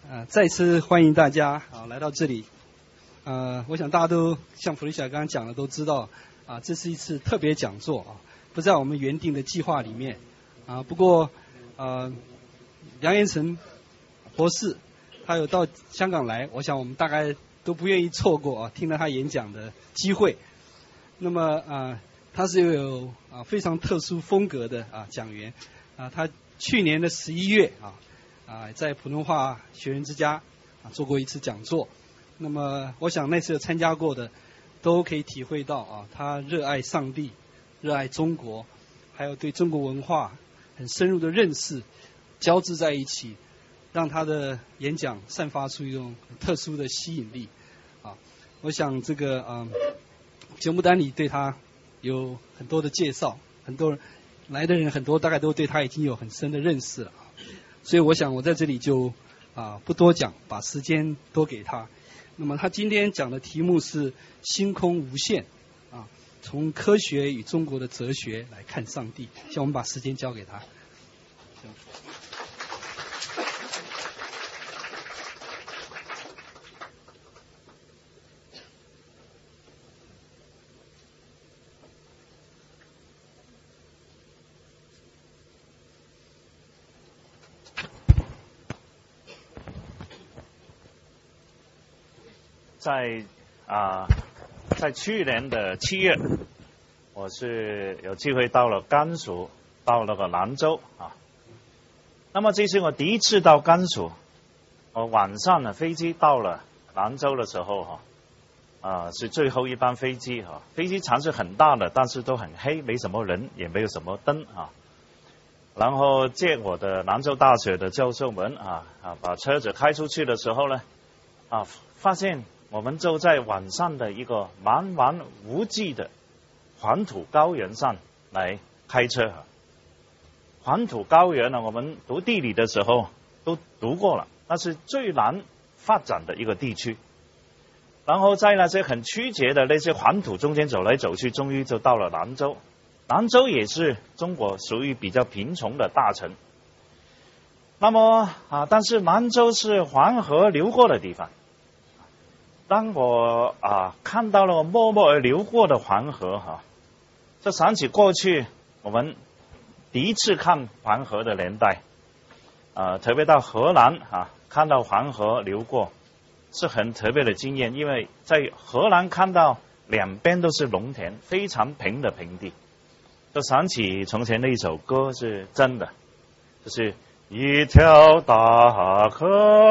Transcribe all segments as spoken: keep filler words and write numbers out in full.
呃，再次欢迎大家啊来到这里。呃，我想大家都像弗丽莎刚刚讲的都知道啊，这是一次特别讲座啊，不在我们原定的计划里面啊。不过呃，杨延成博士他有到香港来，我想我们大概都不愿意错过啊，听了他演讲的机会。那么啊，他是有啊非常特殊风格的啊讲员啊，他去年的十一月啊。啊，在普通话学人之家啊做过一次讲座，那么我想那次有参加过的都可以体会到啊，他热爱上帝，热爱中国，还有对中国文化很深入的认识交织在一起，让他的演讲散发出一种很特殊的吸引力啊。我想这个啊节目单里对他有很多的介绍，很多人来的人很多大概都对他已经有很深的认识了。所以我想我在这里就啊不多讲，把时间多给他。那么他今天讲的题目是星空无限啊，从科学与中国的哲学来看上帝。希望我们把时间交给他。 在啊、呃，在去年的七月，我是有机会到了甘肃，到了个兰州啊。那么这是我第一次到甘肃，我晚上呢飞机到了兰州的时候哈，啊、呃、是最后一班飞机哈，飞机场是很大的，但是都很黑，没什么人，也没有什么灯啊。然后借我的兰州大学的教授们啊啊把车子开出去的时候呢，啊发现。我们就在晚上的一个茫茫无际的黄土高原上来开车。黄土高原呢，我们读地理的时候都读过了，那是最难发展的一个地区。然后在那些很曲折的那些黄土中间走来走去，终于就到了兰州。兰州也是中国属于比较贫穷的大城。那么啊，但是兰州是黄河流过的地方。当我啊看到了默默而流过的黄河哈、啊，就想起过去我们第一次看黄河的年代，啊，特别到荷兰啊，看到黄河流过是很特别的经验，因为在荷兰看到两边都是农田，非常平的平地，就想起从前的一首歌是真的，就是一条大河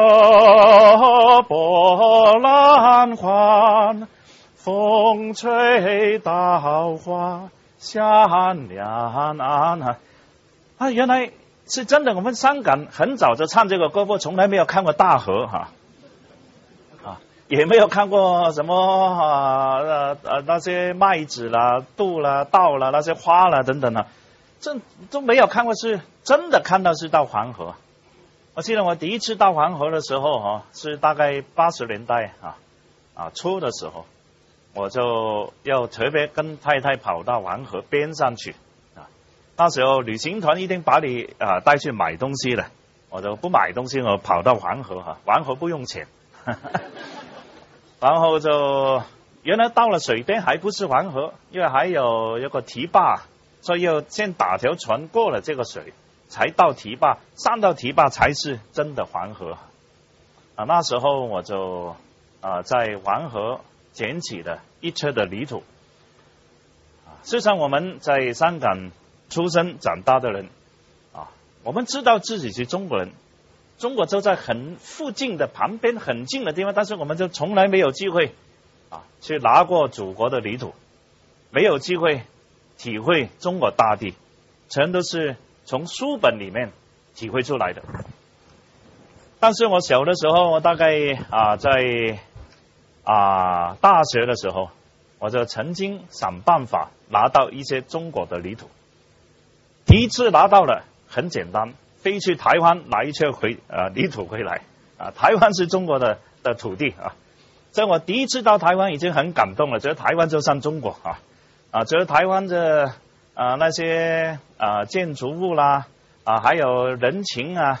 波澜宽，风吹稻花香两岸啊！啊，原来是真的。我们香港很早就唱这个歌，不过从来没有看过大河哈，啊，也没有看过什么啊呃呃那些麦子啦、杜啦、稻啦、那些花啦等等啊。这都没有看过，是真的看到是到黄河。我记得我第一次到黄河的时候哈，是大概八十年代啊啊初的时候，我就要特别跟太太跑到黄河边上去啊。那时候旅行团一定把你啊带去买东西的，我就不买东西，我跑到黄河哈，黄河不用钱，然后就原来到了水边还不是黄河，因为还有一个堤坝。所以要先打条船过了这个水，才到堤坝，上到堤坝才是真的黄河。啊，那时候我就啊在黄河捡起了一车的泥土。啊，事实上我们在香港出生长大的人，啊，我们知道自己是中国人，中国就在很附近的旁边很近的地方，但是我们就从来没有机会啊去拿过祖国的泥土，没有机会。体会中国大地，全都是从书本里面体会出来的。但是我小的时候，我大概啊在啊大学的时候，我就曾经想办法拿到一些中国的泥土。第一次拿到了很简单，飞去台湾拿一车回啊泥土回来啊，台湾是中国的的土地啊。所以我第一次到台湾已经很感动了，觉得台湾就像中国啊。啊，觉得台湾的啊那些啊建筑物啦，啊还有人情啊，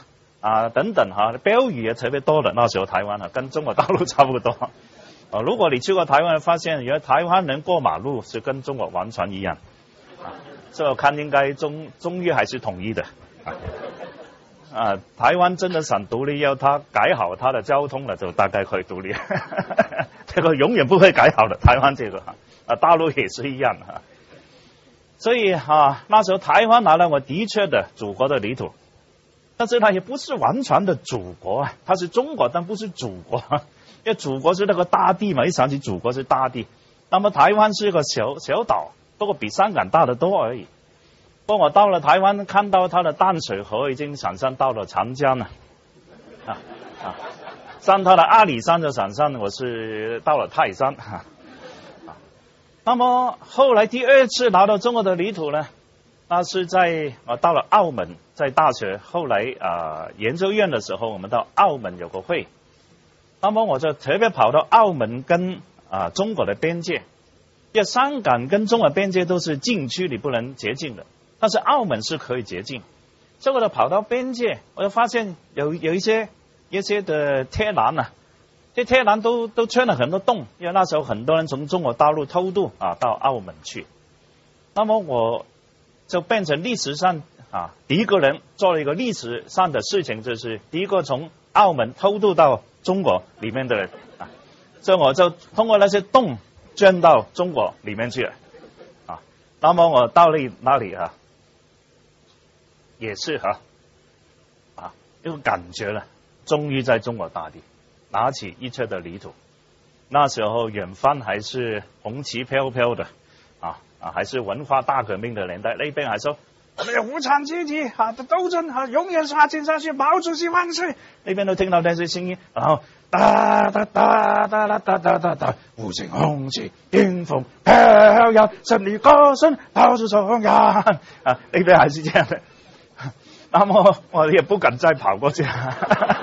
啊等等哈，标语也特别多的。那时候台湾啊，跟中国大陆差不多。啊，如果你去过台湾，发现原来台湾人过马路是跟中国完全一样。啊，这我看应该中中越还是统一的。啊。啊，台湾真的想独立，要他改好他的交通了，就大概可以独立。这个永远不会改好的，台湾这个啊，大陆也是一样啊。所以啊，那时候台湾拿了我的确的祖国的领土，但是它也不是完全的祖国啊，它是中国，但不是祖国。因为祖国是那个大地嘛，一想起祖国是大地，那么台湾是个小小岛，不过比香港大得多而已。不过我到了台湾，看到它的淡水河已经想象到了长江了，啊啊，上它的阿里山就想象我是到了泰山，啊啊。那么后来第二次拿到中国的领土呢，那是在我到了澳门，在大学后来啊、呃、研究院的时候，我们到澳门有个会，那么我就特别跑到澳门跟啊、呃、中国的边界，因为香港跟中国边界都是禁区，你不能接近的。但是澳门是可以接近，所以我就跑到边界，我就发现有有一些一些的铁栏啊，这铁栏都都穿了很多洞，因为那时候很多人从中国大陆偷渡啊到澳门去，那么我就变成历史上啊第一个人做了一个历史上的事情，就是第一个从澳门偷渡到中国里面的人啊，所以我就通过那些洞钻到中国里面去了啊，那么我到了那里啊。也是哈，啊，一个感觉了，终于在中国大地拿起一切的领土。那时候远方还是红旗飘飘的，啊啊，还是文化大革命的年代。那边还说我们有无产阶级啊的斗争啊，永远发展下去，毛主席万岁！那边都听到那些声音，然后哒哒哒哒哒哒哒哒哒，无情红旗迎风飘摇，胜利歌声炮声中央啊，那边还是这样的。那么我也不敢再跑过去啊，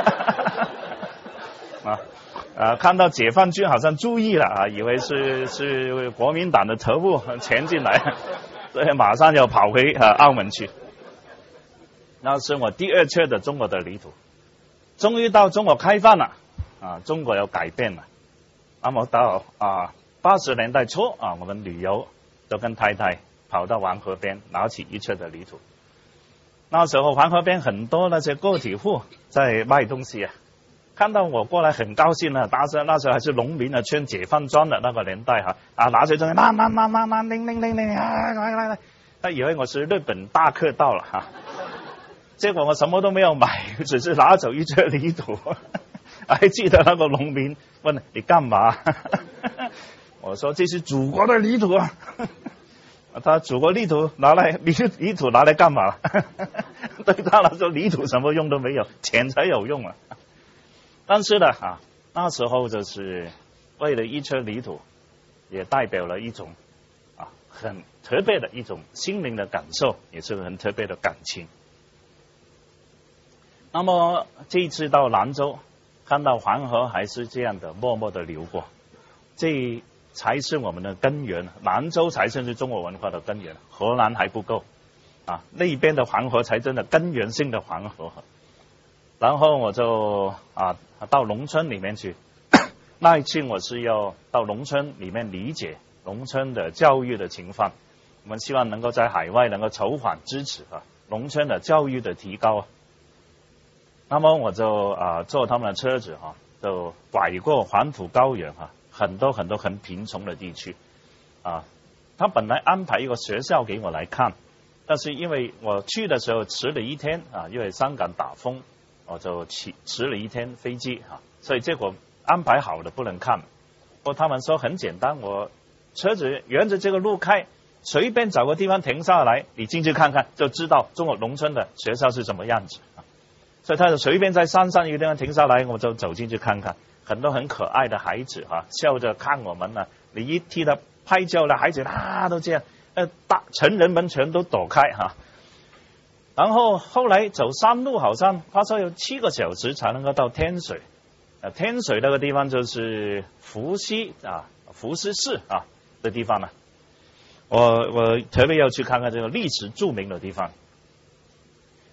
呃，看到解放军好像注意了啊，以为是是国民党的特务前进来，所以马上要跑回呃澳门去。那是我第二次的中国的领土，终于到中国开放了啊，中国有改变了。那么到啊八十年代初啊，我们旅游都跟太太跑到黄河边，拿起一切的领土。那时候黄河边很多那些个体户在卖东西啊，看到我过来很高兴啊，当时那时候还是农民啊，穿解放装的那个年代哈，啊拿着东西，拿拿拿拿拿，铃铃铃铃啊，来来来，他以为我是日本大客到了哈，结果我什么都没有买，只是拿走一车泥土。还记得那个农民问你干嘛？我说这是祖国的泥土啊。他祖国泥土拿来，泥泥土拿来干嘛？对他来说，泥土什么用都没有，钱才有用啊。但是呢，啊，那时候就是为了一车泥土，也代表了一种啊很特别的一种心灵的感受，也是很特别的感情。那么这一次到兰州，看到黄河还是这样的默默的流过，这才是我们的根源，兰州才是中国文化的根源，河南还不够啊，那边的黄河才真的根源性的黄河。然后我就啊到农村里面去，那一次我是要到农村里面理解农村的教育的情况，我们希望能够在海外能够筹款支持啊农村的教育的提高。那么我就啊坐他们的车子哈、啊，就拐过黄土高原哈、啊。很多很多很贫穷的地区，啊，他本来安排一个学校给我来看，但是因为我去的时候迟了一天啊，因为香港打风，我就迟迟了一天飞机啊，所以结果安排好的不能看。不过他们说很简单，我车子沿着这个路开，随便找个地方停下来，你进去看看就知道中国农村的学校是什么样子啊。所以他就随便在山上一个地方停下来，我就走进去看看。很多很可爱的孩子哈、啊，笑着看我们呢、啊。你一替他拍照的孩子啊，都这样，呃，大成人们全都躲开哈、啊。然后后来走山路，好像他说有七个小时才能够到天水。呃，天水那个地方就是伏羲啊，伏羲氏啊的地方呢、啊。我我特别要去看看这个历史著名的地方。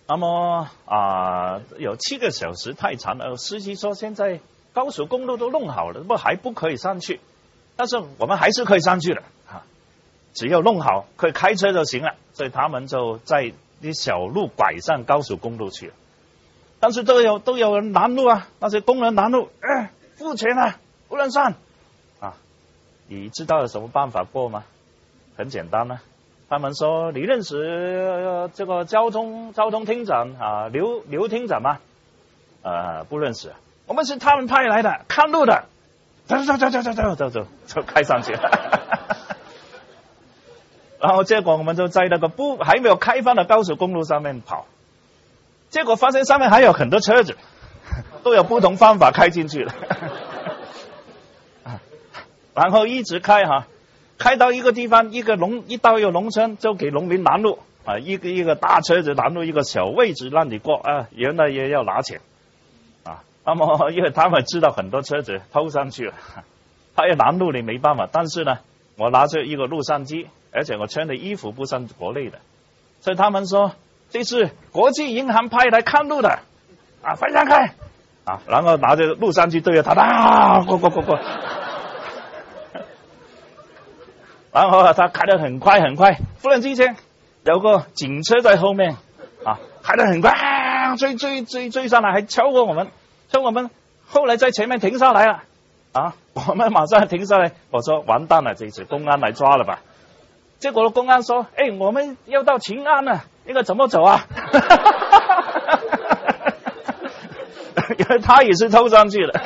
那么啊、呃，有七个小时太长了。司机说现在高速公路都弄好了，不还不可以上去？但是我们还是可以上去的啊，只要弄好，可以开车就行了。所以他们就在啲小路拐上高速公路去了。但是都有都有人拦路啊，那些工人拦路，哎，付钱啊，不能上啊！你知道有什么办法过吗？很简单啊，他们说你认识、呃、这个交通交通厅长啊，刘刘厅长吗？呃，不认识，我们是他们派来的，看路的，走走走走走走走走，就开上去了。然后结果我们就在那个不还没有开放的高速公路上面跑。结果发现上面还有很多车子，都有不同方法开进去了。然后一直开哈，开到一个地方，一个农一到一个农村就给农民拦路啊，一个一个大车子拦路一个小位置让你过啊，原来也要拿钱啊。那么因为他们知道很多车子偷上去了，他要拦路你没办法。但是呢，我拿着一个录像机，而且我穿的衣服不像国内的，所以他们说。这是国际银行派来看路的，啊，放下开，啊，然后拿着录像机对着他，啊，过过过过，然后他开得很快很快，忽然之间有个警车在后面，啊，开得很快，啊、追追追追上来，还超过我们，超过我们，后来在前面停下来了，啊，我们马上停下来，我说完蛋了，这次公安来抓了吧？结果公安说，哎，我们要到秦安了。那个怎么走啊？因为他也是偷上去的。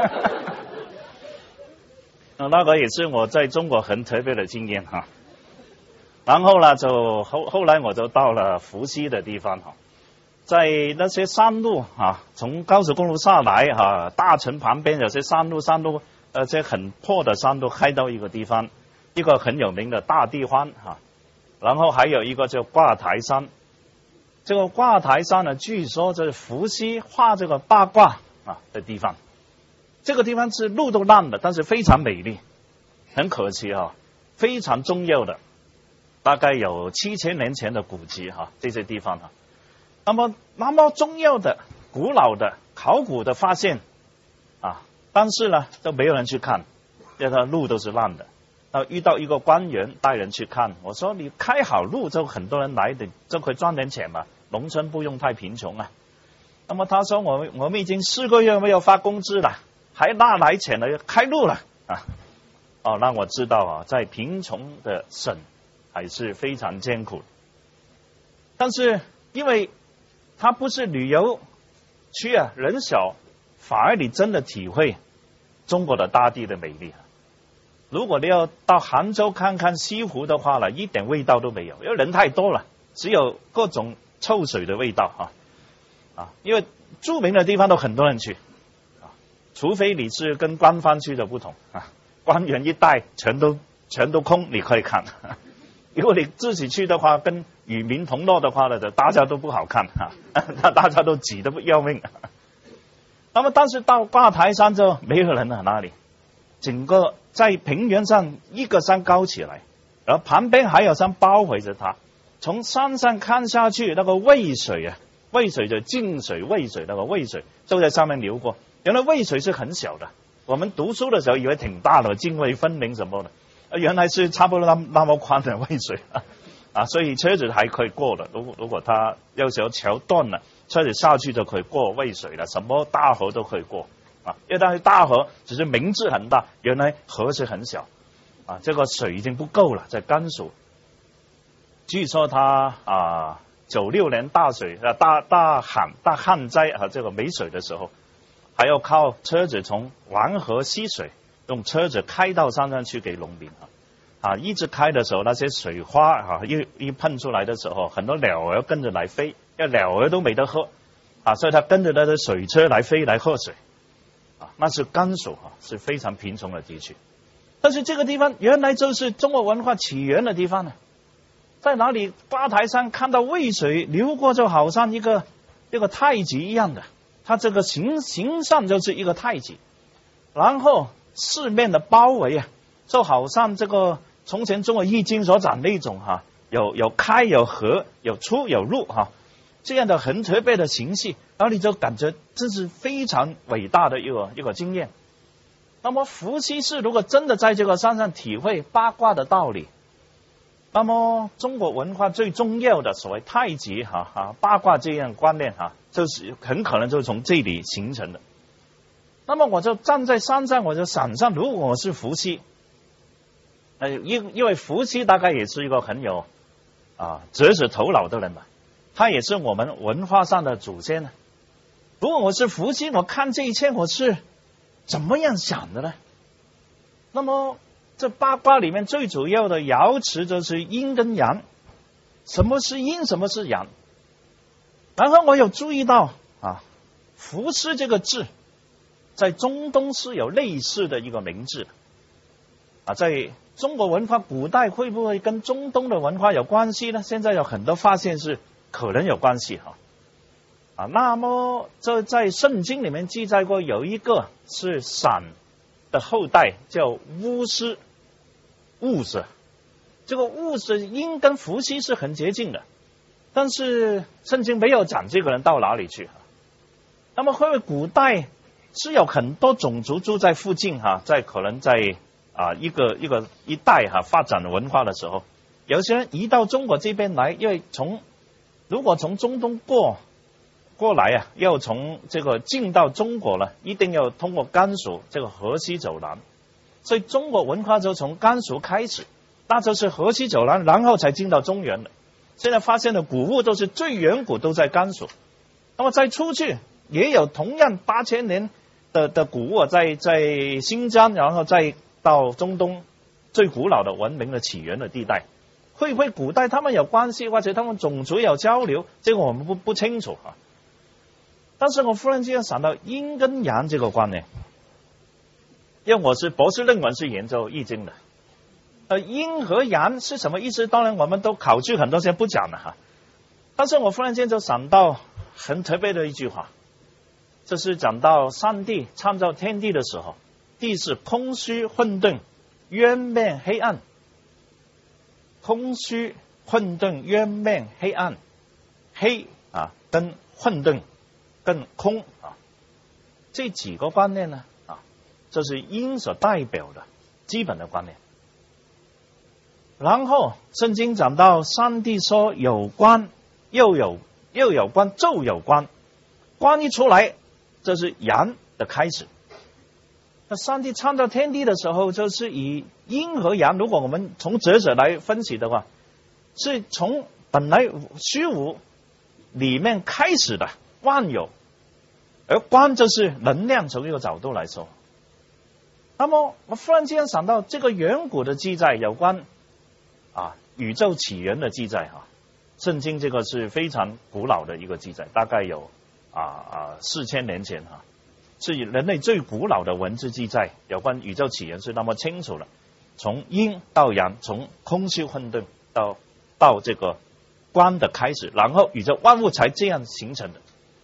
那个也是我在中国很特别的经验哈。然后呢，就后后来我就到了伏羲的地方哈，在那些山路啊，从高速公路下来哈，大城旁边有些山路，山路呃，这很破的山路开到一个地方，一个很有名的大地方哈，然后还有一个叫挂台山。这个挂台山呢，据说这是伏羲画这个八卦啊的地方。这个地方是路都烂的，但是非常美丽，很可惜啊，非常重要的，大概有七千年前的古迹哈、啊，这些地方哈、啊。那么那么重要的、古老的、考古的发现啊，但是呢都没有人去看，这个路都是烂的。然后遇到一个官员带人去看，我说你开好路就很多人来的，就可以赚点钱嘛，农村不用太贫穷啊。那么他说我们我们已经四个月没有发工资了，还哪来钱了？开路了啊！哦，让我知道啊，在贫穷的省还是非常艰苦。但是因为它不是旅游区啊，人少，反而你真的体会中国的大地的美丽。如果你要到杭州看看西湖的话呢，一点味道都没有，因为人太多了，只有各种臭水的味道啊啊！因为著名的地方都很多人去啊，除非你是跟官方去的不同啊，官员一带全都全都空，你可以看。如果你自己去的话，跟与民同乐的话呢，大家都不好看啊，大家都挤得要命。那么但是到挂台山就没有人了，哪里？整个在平原上一个山高起来，然后旁边还有山包围着它。从山上看下去，那个渭水啊，渭水就静水、渭水那个渭水就在上面流过。原来渭水是很小的，我们读书的时候以为挺大的，泾渭分明什么的，原来是差不多那那么宽的渭水啊，啊，所以车子还可以过的。如果如果它有时候桥断了，车子下去就可以过渭水了，什么大河都可以过。啊，因为它是大河，只是名字很大，原来河是很小，啊，这个水已经不够了，在甘肃。据说他啊，九六年大水啊大大旱大旱灾啊，这个没水的时候，还要靠车子从黄河吸水，用车子开到山上去给农民啊，啊，一直开的时候，那些水花啊一一喷出来的时候，很多鸟儿跟着来飞，因为鸟儿都没得喝，啊，所以它跟着那个水车来飞来喝水。啊，那是甘肃啊，是非常贫穷的地区。但是这个地方原来就是中国文化起源的地方呢，在哪里？八台山看到渭水流过，就好像一个一个太极一样的，它这个形形象就是一个太极，然后四面的包围啊，就好像这个从前中国易经所讲那种哈、啊，有有开有合有出有入哈、啊， 这样的很特别的形式，然后你就感觉这是非常伟大的一个一个经验。那么伏羲氏如果真的在这个山上体会八卦的道理，那么中国文化最重要的所谓太极哈哈八卦这样观念哈，就是很可能就是从这里形成的。那么我就站在山上，我就想象，如果我是伏羲，呃，因因为伏羲大概也是一个很有啊哲学头脑的人吧，他也是我们文化上的祖先呢。如果我是伏羲，我看这一切我是怎么样想的呢？那么这八卦里面最主要的爻辞就是阴跟阳，什么是阴，什么是阳？然后我有注意到啊，伏羲这个字在中东是有类似的一个名字啊，在中国文化古代会不会跟中东的文化有关系呢？现在有很多发现是可能有关系哈。啊，那么这在圣经里面记载过，有一个是闪的后代叫乌斯，兀子，这个兀子音跟伏羲是很接近的，但是圣经没有讲这个人到哪里去。那么会不会古代是有很多种族住在附近哈，在可能在啊一个一个一带哈发展文化的时候，有些人移到中国这边来，因为从如果从中东过过来啊，要从这个进到中国了，一定要通过甘肃这个河西走廊，所以中国文化就从甘肃开始，那就是河西走廊，然后才进到中原的。现在发现的古物都是最远古都在甘肃，那么再出去也有同样八千年的的古物在在新疆，然后再到中东最古老的文明的起源的地带。会不会古代他们有关系，或者他们种族有交流，这个我们不不清楚啊。但是我忽然之间想到阴跟阳这个观念，因为我是博士论文是研究易经的，呃，阴和阳是什么意思？当然我们都考据很多先不讲了哈。但是我忽然间就想到很特别的一句话，就是讲到上帝创造天地的时候，地是空虚混沌，渊面黑暗。空虚混沌渊面黑暗，黑啊跟混沌跟空啊，这几个观念呢啊，这是阴所代表的基本的观念。然后圣经讲到上帝说有光，又有又有光，就有光，光一出来，这是阳的开始。那上帝创造天地的时候，就是以阴和阳，如果我们从哲学来分析的话，是从本来虚无里面开始的万有，而光就是能量，从一个角度来说。那么我忽然间想到这个远古的记载，有关啊宇宙起源的记载哈，圣经这个是非常古老的一个记载，大概有啊啊四千年前哈。是人类最古老的文字记载，有关宇宙起源是那么清楚了，从阴到阳，从空虚混沌到到这个光的开始，然后宇宙万物才这样形成的。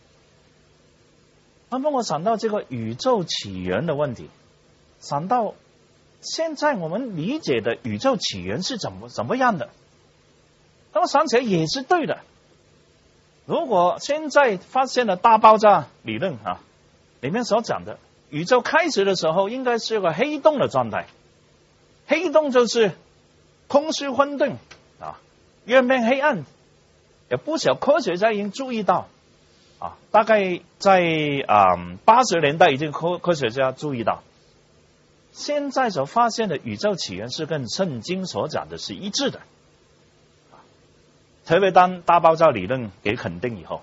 那么我想到这个宇宙起源的问题，想到现在我们理解的宇宙起源是怎么怎么样的，那么想起来也是对的。如果现在发现了大爆炸理论啊，里面所讲的宇宙开始的时候应该是个黑洞的状态，黑洞就是空虚混沌啊，渊面黑暗。有不少科学家已经注意到啊，大概在啊八十年代已经科科学家注意到，现在所发现的宇宙起源是跟圣经所讲的是一致的，啊、特别当大爆炸理论给肯定以后。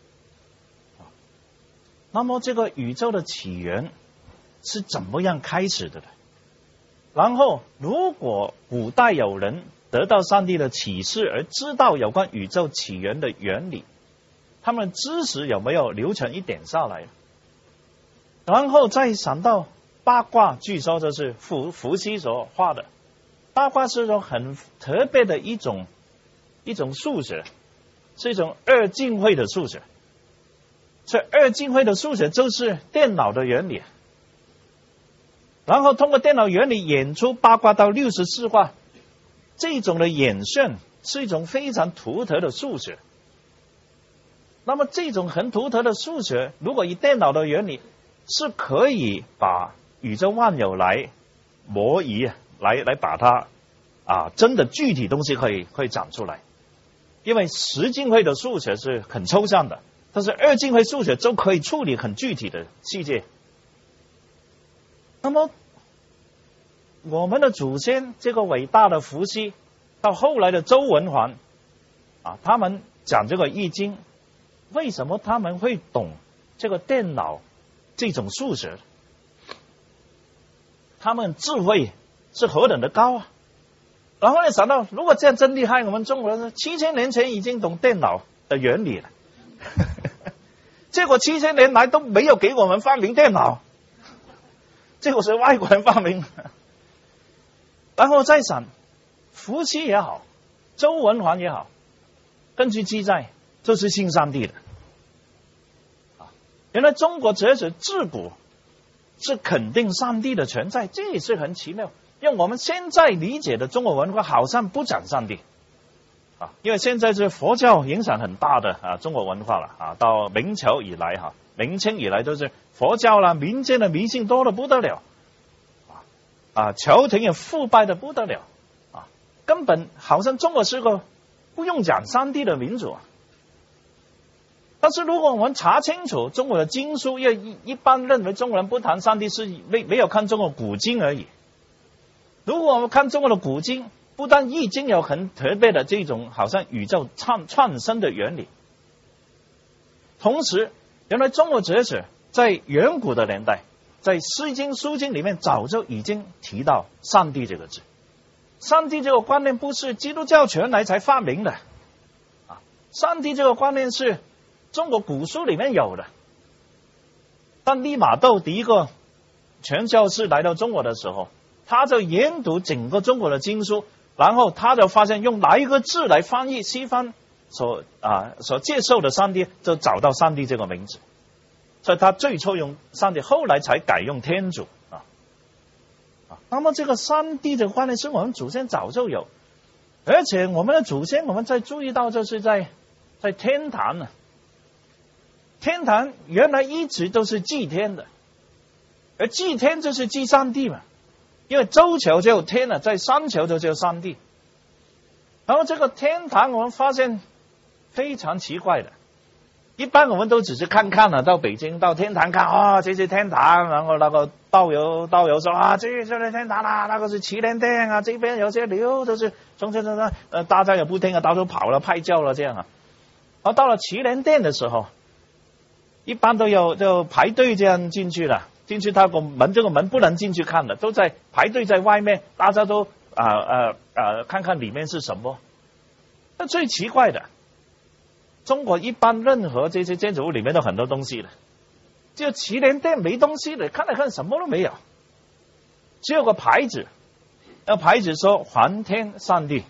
那么这个宇宙的起源是怎么样开始的呢？然后如果古代有人得到上帝的启示而知道有关宇宙起源的原理，他们知识有没有流传一点下来？然后再想到八卦，据说这是伏伏羲所画的，八卦是一种很特别的一种一种数学，是一种二进位的数学。这二进位的数学就是电脑的原理，然后通过电脑原理演出八卦到六十四卦，这种的演算是一种非常独特的数学。 那么这种很独特的数学，如果以电脑的原理，是可以把宇宙万有来模拟，来来把它啊真的具体东西可以可以讲出来。因为十进位的数学是很抽象的，但是二进位数学就可以处理很具体的细节。那么我们的祖先这个伟大的伏羲，到后来的周文桓啊，他们讲这个易经，为什么他们会懂这个电脑这种数学？他们智慧是何等的高啊！然后呢，想到如果这样真厉害，我们中国人七千年前已经懂电脑的原理了，结果七千年来都没有给我们发明电脑，这个是外国人发明。然后再想，伏羲也好，周文桓也好，根据记载这是信上帝的。原来中国哲学自古是肯定上帝的存在，这也是很奇妙。因为我们现在理解的中国文化好像不讲上帝啊，因为现在是佛教影响很大的啊中国文化了啊，到明朝以来哈，明清以来都是佛教啦，民间的迷信多得不得了啊啊，朝廷也腐败的不得了啊，根本好像中国是个不用讲上帝的民族啊。但是如果我们查清楚中国的经书，因为一一般认为中国人不谈上帝是没没有看中国古经而已。如果我们看中国的古经，不但易经有很特别的这种好像宇宙创创生的原理，同时原来中国哲学在远古的年代，在诗经书经里面早就已经提到上帝这个字。上帝这个观念不是基督教传来才发明的啊，上帝这个观念是中国古书里面有的。当利玛窦第一个传教士来到中国的时候，他就研读整个中国的经书，然后他就发现用哪一个字来翻译西方所啊所接受的上帝，就找到上帝这个名字。所以他最初用上帝，后来才改用天主啊啊。那么这个上帝这个观念是我们祖先早就有，而且我们的祖先我们在注意到就是在在天坛呢，天坛原来一直都是祭天的，而祭天就是祭上帝嘛。因为周朝就有天了，在商朝就有上帝。然后这个天坛我们发现非常奇怪的，一般我们都只是看看了，到北京到天坛看啊、哦，这是天坛，然后那个导游导游说啊，这就是天坛啦，那个是祈年殿啊，这边有些牛都是从这这这呃，大家也不听啊，到处跑了拍照了这样啊。然后到了祈年殿的时候，一般都有就排队这样进去了。进去他个门，这个门不能进去看的，都在排队在外面，大家都啊啊啊看看里面是什么。那最奇怪的，中国一般任何这些建筑物里面都很多东西的，就祈年殿没东西的，看来看什么都没有，只有个牌子，那牌子说还天上帝。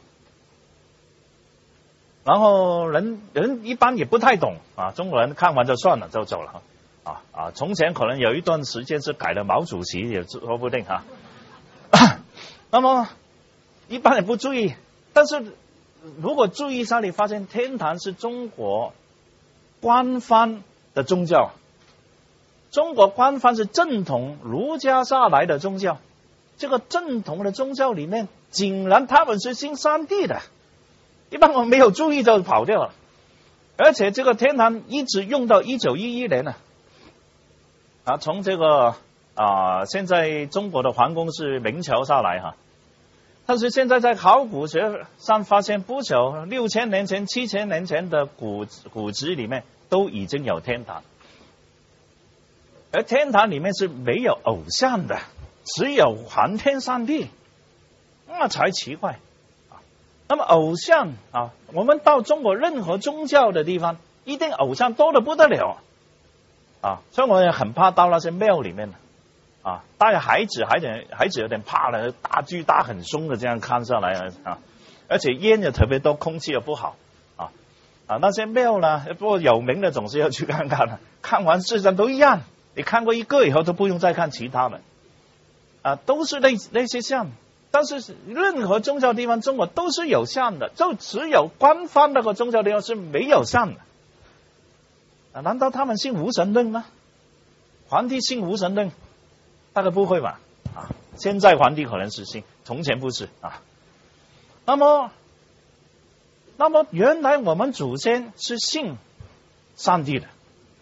然后人人一般也不太懂啊，中国人看完就算了，就走了。啊啊！从前可能有一段时间是改了毛主席，也说不定哈、啊。那么一般人不注意，但是如果注意一下，你发现天坛是中国官方的宗教，中国官方是正统儒家下来的宗教。这个正统的宗教里面，竟然他们是信上帝的，一般我没有注意就跑掉了。而且这个天坛一直用到一九一一年呢。啊，从这个啊，现在中国的皇宫是明朝下来哈，但是现在在考古学上发现不久六千年前、七千年前的古古籍里面都已经有天坛，而天坛里面是没有偶像的，只有还天上帝，那才奇怪啊。那么偶像啊，我们到中国任何宗教的地方，一定偶像多得不得了。啊，所以我也很怕到那些庙里面啊，带孩子，孩子孩子有点怕了，大巨大很凶的这样看上来啊，而且烟也特别多，空气也不好啊啊，那些庙呢，不过有名的总是要去看看的，看完世上都一样，你看过一个以后都不用再看其他的啊，都是类类似像，但是任何宗教地方中国都是有像的，就只有官方那个宗教地方是没有像的。 啊，难道他们信无神论吗？皇帝信无神论？大概不会吧？啊，现在皇帝可能是信，从前不是啊。那么，那么原来我们祖先是信上帝的。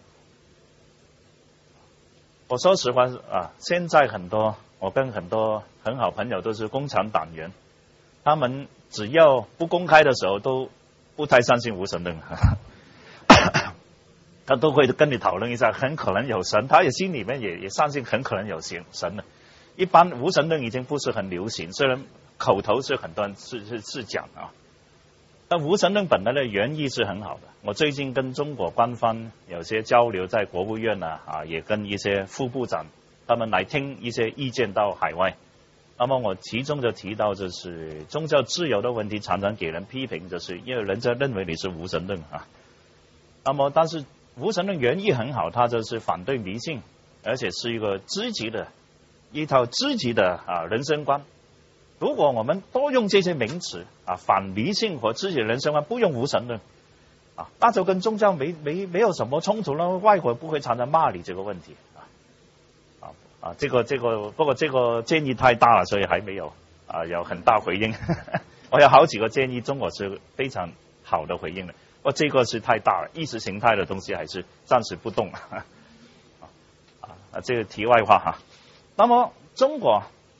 我说实话啊，现在很多我跟很多很好朋友都是共产党员，他们只要不公开的时候都不太相信无神论，他都会跟你讨论一下，很可能有神，他也心里面也也相信很可能有神神的。一般无神论已经不是很流行，虽然口头是很多人是是是讲啊。但无神论本来的原意是很好的。我最近跟中国官方有些交流，在国务院呢啊，也跟一些副部长他们来听一些意见到海外。那么我其中就提到，就是宗教自由的问题常常给人批评，就是因为人家认为你是无神论啊。那么但是无神论原意很好，它就是反对迷信，而且是一个积极的一套积极的啊人生观。如果我们多用这些名词啊，反迷信和自己的人生观，不用无神论啊，那就跟宗教没没没有什么冲突了，外国不会常常骂你这个问题啊啊啊！这个这个，不过这个建议太大了，所以还没有啊有很大回应。我有好几个建议，中国是非常好的回应的，不过这个是太大了，意识形态的东西还是暂时不动啊啊！这个题外话哈。那么中国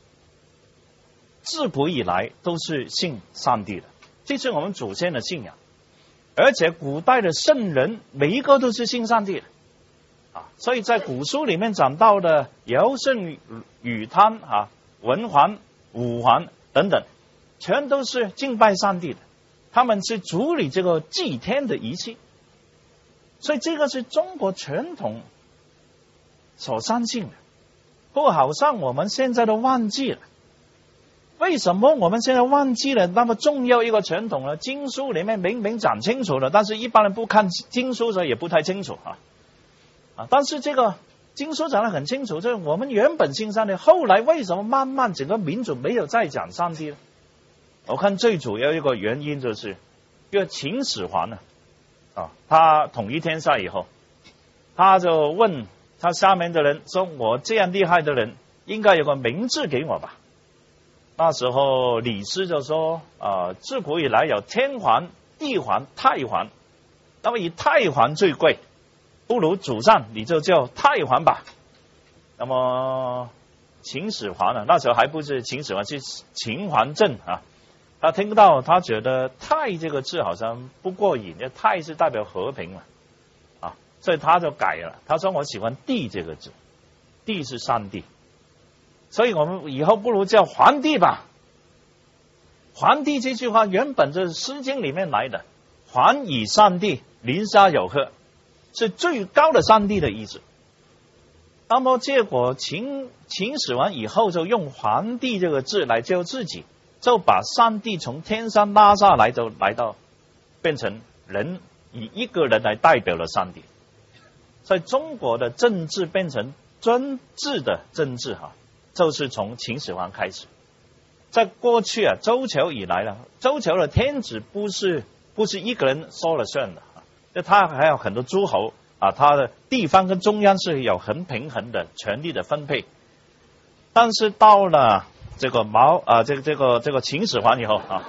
自古以来都是信上帝的，这是我们祖先的信仰，而且古代的圣人每一个都是信上帝的啊，所以在古书里面讲到的尧舜禹汤啊、文皇、武皇等等，全都是敬拜上帝的，他们是处理这个祭天的仪器，所以这个是中国传统所相信的。不过好像我们现在都忘记了。为什么我们现在忘记了那么重要一个传统呢？经书里面明明讲清楚了，但是一般人不看经书，所以也不太清楚啊啊！但是这个经书讲得很清楚，就是我们原本信上帝，后来为什么慢慢整个民族没有再讲上帝呢？我看最主要一个原因就是，因为秦始皇呢啊，他统一天下以后，他就问他下面的人说：“我这样厉害的人，应该有个名字给我吧？”那时候李斯就说：“呃，自古以来有天皇、地皇、太皇，那么以太皇最贵，不如祖上你就叫太皇吧。”那么秦始皇呢，那时候还不是秦始皇，是秦皇政啊。他听到他觉得太这个字好像不过瘾，因为太是代表和平嘛啊，所以他就改了。他说：“我喜欢帝这个字，帝是上帝。”所以我们以后不如叫皇帝吧。皇帝这句话原本就是《诗经》里面来的，皇以上帝，临杀有贺，是最高的上帝的意思。那么结果秦秦始皇以后就用皇帝这个字来叫自己，就把上帝从天上拉下来，就来到变成人，以一个人来代表了上帝。所以中国的政治变成专制的政治哈。就是从秦始皇开始，在过去啊，周朝以来呢，周朝的天子不是不是一个人说了算的啊，就他还有很多诸侯啊，他的地方跟中央是有很平衡的权力的分配。但是到了这个毛啊，这个这个这个秦始皇以后啊，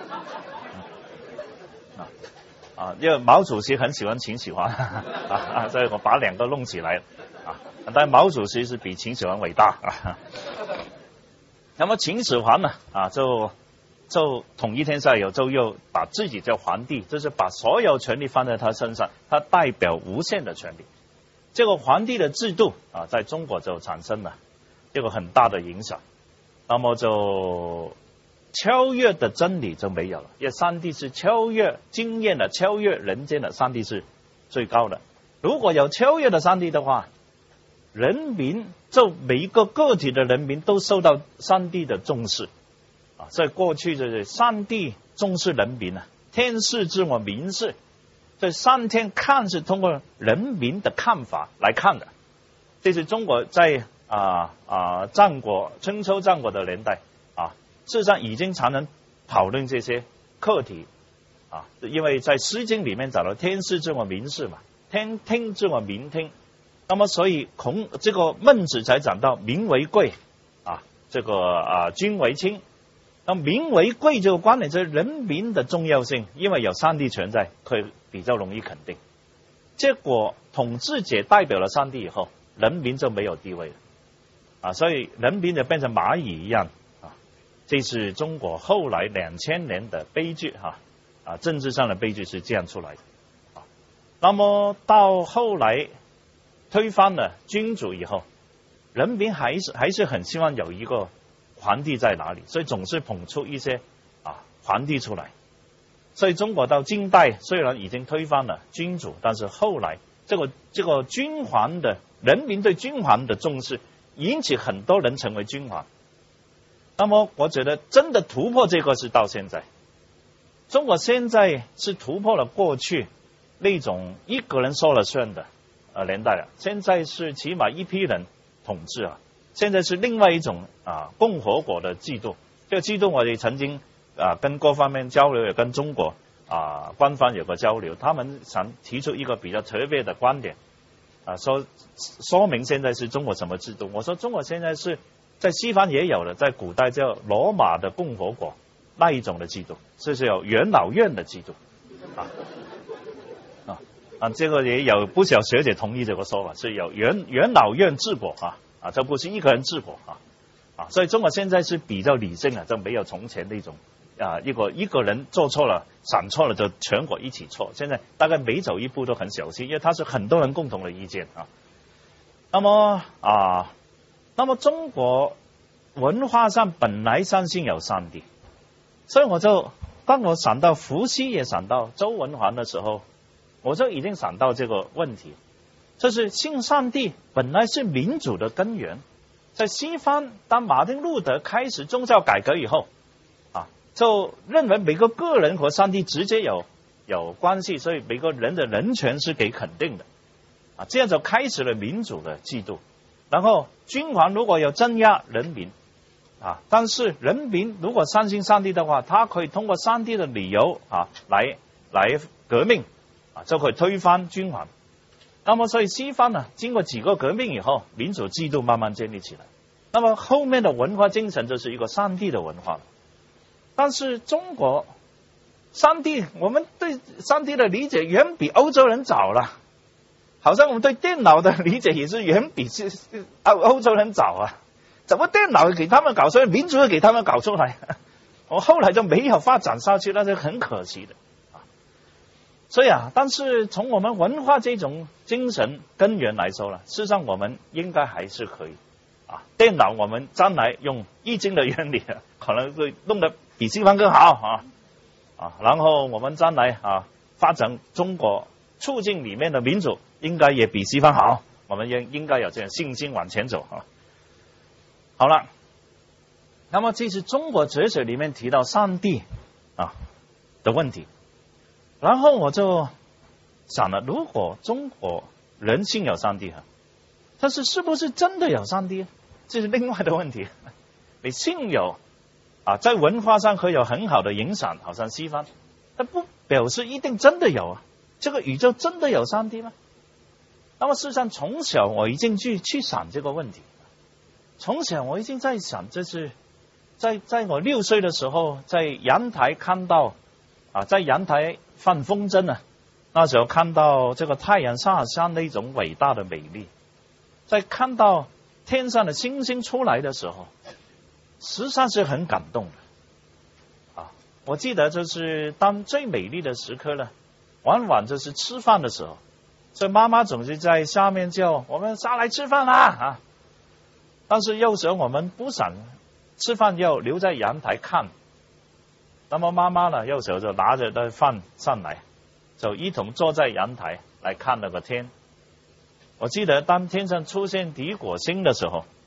啊啊，因为毛主席很喜欢秦始皇啊啊，所以我把两个弄起来啊，但毛主席是比秦始皇伟大啊。那么秦始皇呢啊，就就统一天下以后，就又把自己叫皇帝，就是把所有权力放在他身上，他代表无限的权力。这个皇帝的制度啊，在中国就产生了这个很大的影响。那么就超越的真理就没有了，因为上帝是超越经验的，超越人间的，上帝是最高的。如果有超越的上帝的话，人民就每一个个体的人民都受到上帝的重视啊，所以过去就是上帝重视人民啊，天视之我民视，所以上天看是通过人民的看法来看的。这是中国在啊啊战国春秋战国的年代啊，事实上已经常能讨论这些课题啊，因为在《诗经》里面找到天视之我民视嘛， 天听之我民听。那么所以孔这个孟子才讲到民为贵啊，这个啊君为轻。那民为贵这个观点就是人民的重要性，因为有上帝存在，可以比较容易肯定。结果统治者代表了上帝以后，人民就没有地位了啊，所以人民就变成蚂蚁一样啊。这是中国后来两千年的悲剧哈啊，政治上的悲剧是这样出来的啊。那么到后来推翻了君主以后，人民还是还是很希望有一个皇帝在哪里，所以总是捧出一些啊皇帝出来。所以中国到近代虽然已经推翻了君主，但是后来这个这个君皇的人民对君皇的重视，引起很多人成为君皇。那么我觉得真的突破这个是到现在，中国现在是突破了过去那种一个人说了算的呃年代了，现在是起码一批人统治啊，现在是另外一种啊共和国的制度。这个制度我哋曾經啊跟各方面交流，也跟中國啊官方有個交流，他們想提出一個比較特別的觀點啊，說說明現在是中國什麼制度。我說中國現在是在西方也有了，在古代叫羅馬的共和國那一種的制度，這是有元老院的制度啊啊啊，這個也有不少學者同意這個說法，是有元元老院治國啊啊，這不是一個人治國啊啊，所以中國現在是比較理性啊，就沒有從前那種啊一個一個人做錯了閃錯了就全國一起錯，現在大概每走一步都很小心，因為它是很多人共同的意見啊。那麼啊，那麼中國文化上本來相信有上帝，所以我就當我想到伏羲也想到周文王的時候，我就已經想到這個問題，就是信上帝本來是民主的根源。在西方，當馬丁路德開始宗教改革以後啊，就認為每個個人和上帝直接有有關係，所以每個人的人權是給肯定的啊，這樣就開始了民主的制度。然後君王如果有鎮壓人民啊，但是人民如果相信上帝的話，他可以通過上帝的理由啊來來革命啊，就可以推翻君王。那麼所以西方呢，經過幾個革命以後，民主制度慢慢建立起來。那麼後面的文化精神就是一個上帝的文化了。但是中國上帝，我們對上帝的理解遠比歐洲人早了，好像我們對電腦的理解也是遠比歐歐洲人早啊。怎麼電腦給他們搞出來，民主也給他們搞出來，我後來就沒有發展下去，那是很可惜的。所以啊，但是從我們文化這種精神根源來說了，事實上我們應該還是可以啊。電腦我們將來用易經的原理，可能會弄得比西方更好啊啊。然後我們將來啊發展中國促進裡面的民主，應該也比西方好。我們應應該有這樣信心往前走啊。好了，那麼這是中國哲學裡面提到上帝啊的問題。然後我就想了，如果中國人信有上帝哈，但是是不是真的有上帝？這是另外的問題。你信有啊，在文化上會有很好的影響，好像西方，但不表示一定真的有啊。這個宇宙真的有上帝嗎？那麼事實上，從小我已經去去想這個問題。從小我已經在想，就是在在我六歲的時候，在陽台看到啊，在陽台放風箏啊，那時候看到這個太陽下山那種偉大的美麗，在看到天上的星星出來的時候，實際上是很感動的啊。我記得就是當最美麗的時刻呢，往往就是吃飯的時候，所以媽媽總是在下面叫我們下來吃飯啦啊。但是有時候我們不想吃飯，要留在陽台看。那麼媽媽呢，有時候就拿着的飯上來，就一同坐在陽台來看那個天。我記得當天上出現第一顆星的時候，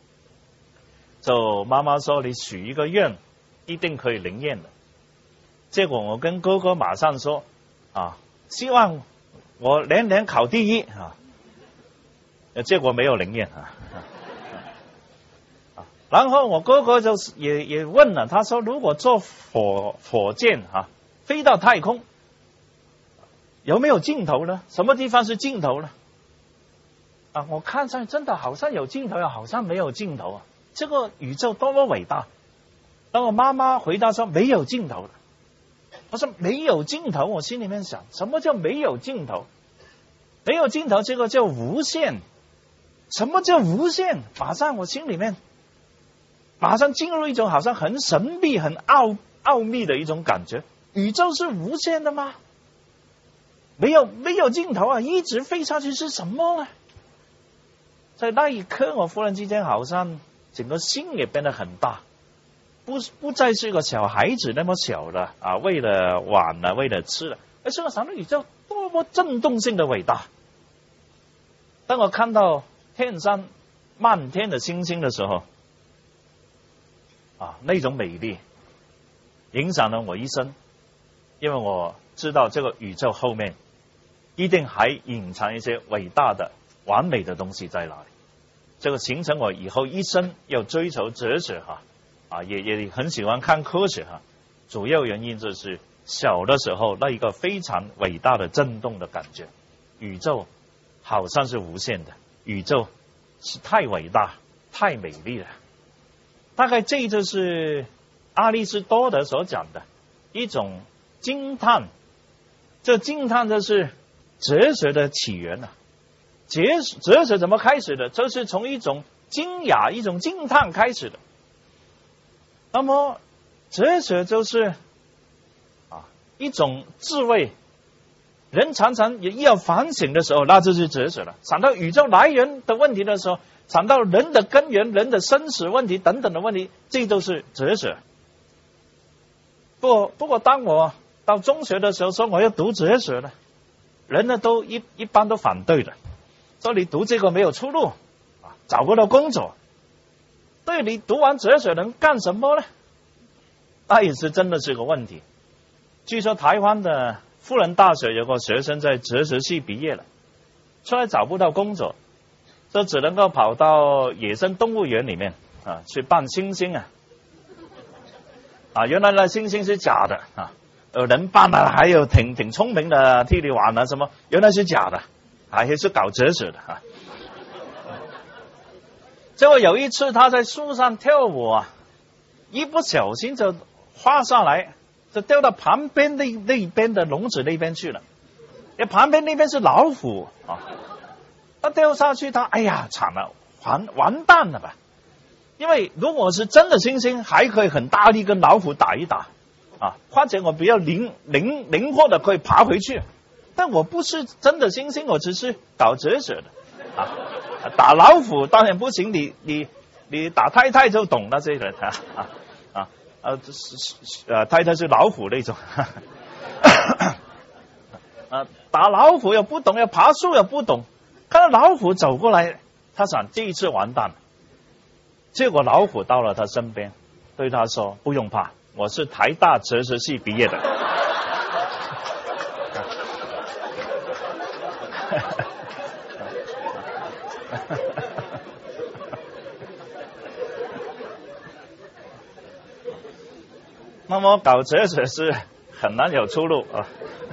就媽媽說你許一個願，一定可以靈驗的。結果我跟哥哥馬上說啊，希望我年年考第一啊。結果沒有靈驗啊。然後我哥哥就也也問了，他說如果坐火火箭啊飛到太空， 有没有尽头呢？什么地方是尽头呢？啊，我看上去真的好像有尽头，又好像没有尽头啊！这个宇宙多么伟大！当我妈妈回答说没有尽头了，我说没有尽头，我心里面想，什么叫没有尽头？没有尽头，这个叫无限。什么叫无限？马上我心里面马上进入一种好像很神秘、很奥奥秘的一种感觉。宇宙是无限的吗？没有没有尽头啊！一直飞下去是什么呢？在那一刻，我忽然之间好像整个心也变得很大，不不再是个小孩子那么小了啊，为了玩了，为了吃了，而是我想到宇宙多么震动性的伟大。当我看到天上漫天的星星的时候，啊，那种美丽影响了我一生，因为我知道这个宇宙后面一定还隐藏一些伟大的、完美的东西在哪里。这个形成我以后一生要追求哲学哈，啊，也也很喜欢看科学哈。主要原因就是小的时候那一个非常伟大的震动的感觉，宇宙好像是无限的，宇宙是太伟大、太美丽了。大概这就是阿里士多德所讲的一种惊叹，这惊叹就是哲学的起源啊。哲哲学怎么开始的？就是从一种惊讶、一种惊叹开始的。那么，哲学就是啊一种智慧。人常常也要反省的时候，那就是哲学了。想到宇宙来源的问题的时候，想到人的根源、人的生死问题等等的问题，这都是哲学。不过，不过当我到中学的时候说我要读哲学呢，人呢都一一般都反对的。说你读这个没有出路啊，找不到工作。对，你读完哲学能干什么呢？那也是真的是个问题。据说台湾的辅仁大学有个学生在哲学系毕业了，出来找不到工作，就只能够跑到野生动物园里面啊去扮猩猩啊。啊，原来那猩猩是假的啊，有人扮了，还有挺挺聪明的替你玩啊什么，原来是假的。还是搞哲学的啊！结果有一次他在树上跳舞啊，一不小心就滑下来，就掉到旁边那那边的笼子那边去了。因为旁边那边是老虎啊，他掉下去，他哎呀惨了，完完蛋了吧！因为如果是真的猩猩，还可以很大力跟老虎打一打啊，或者我比较灵灵灵活的可以爬回去。但我不是真的猩猩，我只是搞哲学的啊！打老虎当然不行，你你你打太太就懂了这个啊啊啊啊！呃，太太是老虎那种，啊，打老虎又不懂，要爬树又不懂，看到老虎走过来，他想这一次完蛋了。结果老虎到了他身边，对他说：“不用怕，我是台大哲学系毕业的。”那么搞哲学是很难有出路啊！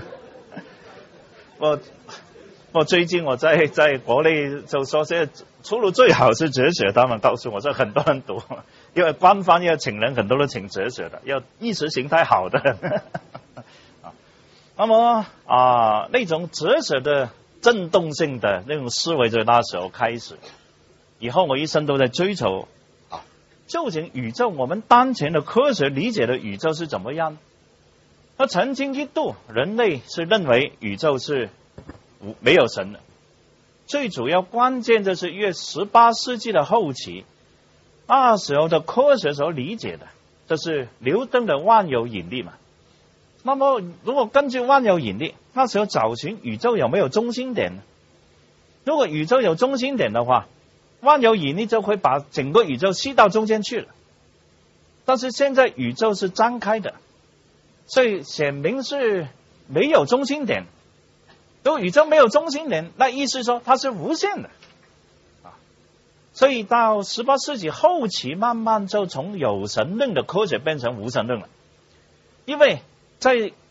我我最近我在在国内就说，现在出路最好是哲学，他们告诉我说很多人读，因为官方要请人，很多人请哲学的，要意识形态好的。啊，那么啊，那种哲学的震动性的那种思维，在那时候开始，以后我一生都在追求。究竟宇宙，我们当前的科学理解的宇宙是怎么样？那曾经一度，人类是认为宇宙是无没有神的。最主要关键就是约十八世纪的后期，那时候的科学所理解的，就是牛顿的万有引力嘛。那么，如果根据万有引力，那时候找寻宇宙有没有中心点呢？如果宇宙有中心点的话，万有引力就会把整个宇宙吸到中间去了。但是现在宇宙是张开的，所以显明是没有中心点。如果宇宙没有中心点，那意思说它是无限的啊。所以到十八世纪后期，慢慢就从有神论的科学变成无神论了。因为在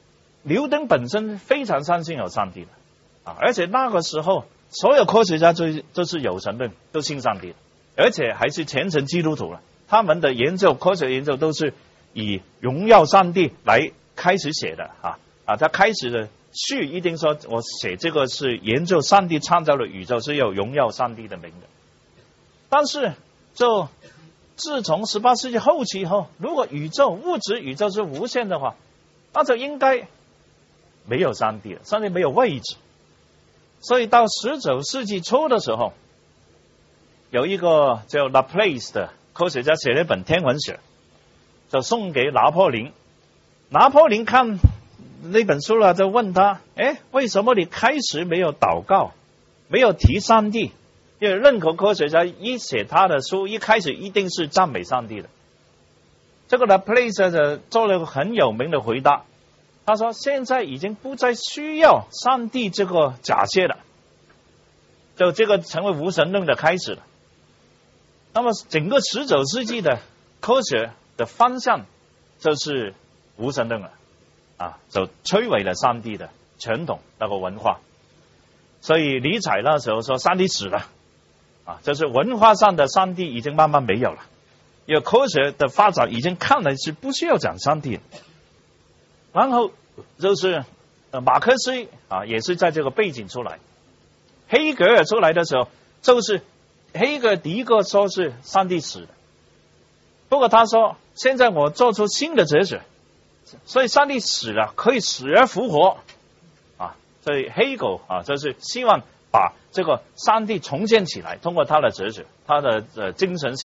牛顿本身非常相信有上帝的啊，而且那个时候所有科学家都都是有神论，都信上帝的，而且还是虔诚基督徒了。他们的研究，科学研究都是以荣耀上帝来开始写的啊啊！他开始的序一定说，我写这个是研究上帝创造了宇宙，是有荣耀上帝的名的。但是就自从十八世纪后期以后，如果宇宙物质宇宙是无限的话，那就应该没有上帝了，上帝没有位置。所以到十九世纪初的时候，有一个叫 Laplace 的科学家写了一本天文学，就送给拿破仑。拿破仑看那本书了，就问他：哎，为什么你开始没有祷告，没有提上帝？因为任何科学家一写他的书，一开始一定是赞美上帝的。这个 Laplace 就做了一个很有名的回答，他说：现在已经不再需要上帝这个假设了，就这个成为无神论的开始了。那么整个十九世纪的科学的方向就是无神论了，啊，就摧毁了上帝的传统那个文化。所以尼采那时候说上帝死了，啊，就是文化上的上帝已经慢慢没有了，因为科学的发展已经看来是不需要讲上帝。然后就是呃马克思啊，也是在这个背景出来。黑格尔出来的时候，就是黑格尔第一个说是上帝死的，不过他说现在我做出新的哲学，所以上帝死了可以死而复活啊，所以黑格尔啊，就是希望把这个上帝重建起来，通过他的哲学，他的呃精神